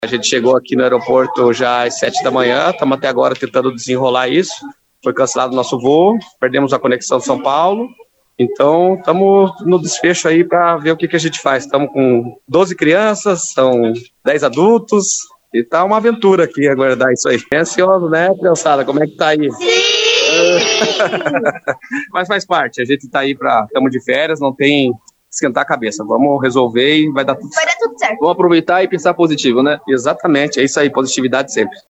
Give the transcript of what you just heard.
A gente chegou aqui no aeroporto já às 7 da manhã, estamos até agora tentando desenrolar isso. Foi cancelado o nosso voo, perdemos a conexão São Paulo. Então, estamos no desfecho aí para ver o que a gente faz. Estamos com 12 crianças, são 10 adultos, e tá uma aventura aqui aguardar isso aí. É ansioso, né, criançada? Como é que tá aí? Sim! Mas faz parte, a gente tá aí estamos de férias, não tem esquentar a cabeça. Vamos resolver e vai dar tudo certo. Vai dar tudo certo. Vamos aproveitar e pensar positivo, né? Exatamente, é isso aí, positividade sempre.